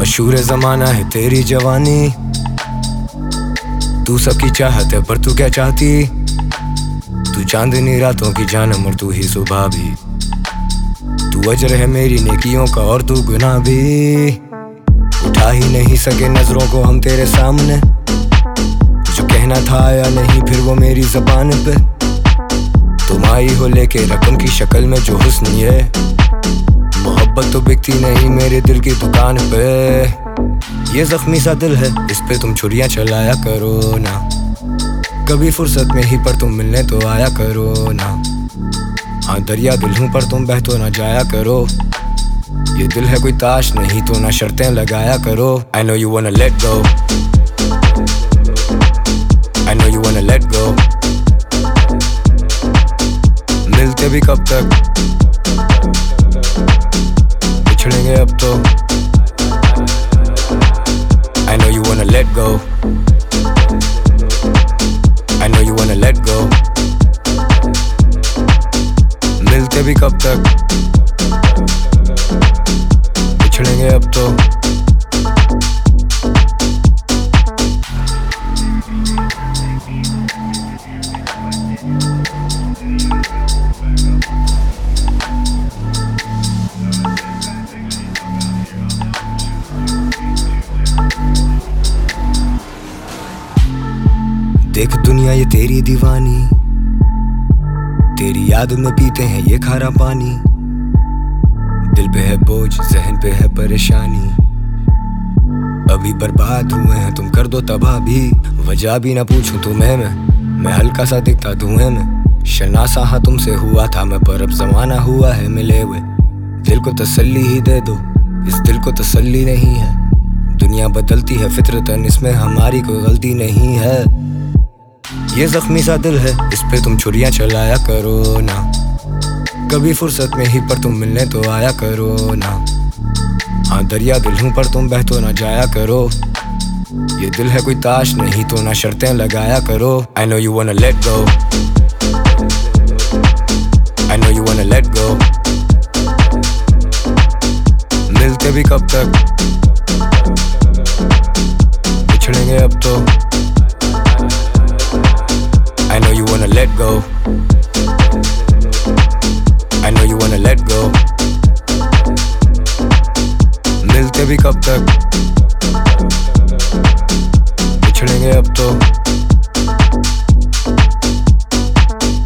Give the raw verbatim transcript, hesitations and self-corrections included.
मशहूर ज़माना है तेरी जवानी, तू सबकी चाहत है पर तू क्या चाहती? तू चांदनी रातों की जानम और तू ही सुबह भी, तू अजर है मेरी नेकियों का और तू गुनाह भी। उठा ही नहीं सके नजरों को हम तेरे सामने, जो कहना था आया नहीं फिर वो मेरी ज़बान पे। तुम आई हो लेके रकम की शक्ल में जो हुस्न है, मोहब्बत तो बिकती नहीं मेरे दिल की दुकान पे। ये जख्मी सा दिल है इस पे तुम छुरियां चलाया करो ना, कभी फुर्सत में ही पर तुम मिलने तो आया करो ना। हाँ दरिया दिल हूँ पर तुम बह तो ना जाया करो, ये दिल है कोई ताश नहीं तो ना शर्तें लगाया करो। I know you wanna let go, I know you wanna let go, मिलते भी कब तक, बिछड़ेंगे अब तो। I know you wanna let go, I know you wanna let go, मिलते भी कब तक, बिछड़ेंगे अब तो। देख दुनिया ये तेरी दीवानी, तेरी याद में पीते हैं ये खारा पानी। दिल पे है बोझ जहन पे है परेशानी, अभी बर्बाद हुए हैं तुम कर दो तबाह भी। वजह भी ना पूछूं तुम्हें मैं मैं हल्का सा दिखता धुएं में। शनासा हाँ तुमसे हुआ था मैं पर अब जमाना हुआ है मिले हुए। दिल को तसल्ली ही दे दो, इस दिल को तसल्ली नहीं है। दुनिया बदलती है फितरतन, इसमें हमारी कोई गलती नहीं है। ये जख्मी सा दिल है इस पे तुम छुरियां चलाया करो ना, कभी फुर्सत में ही पर तुम मिलने तो आया करो ना। हाँ दरिया दिल हूँ पर तुम बह तो ना जाया करो, ये दिल है कोई ताश नहीं तो ना शर्तें लगाया करो। I know you wanna let go, I know you wanna let go, मिलते भी कब तक, बिछड़ेंगे अब तो। I know you wanna let go, I know you wanna let go, मिलते भी कब तक, बिछड़ेंगे अब तो।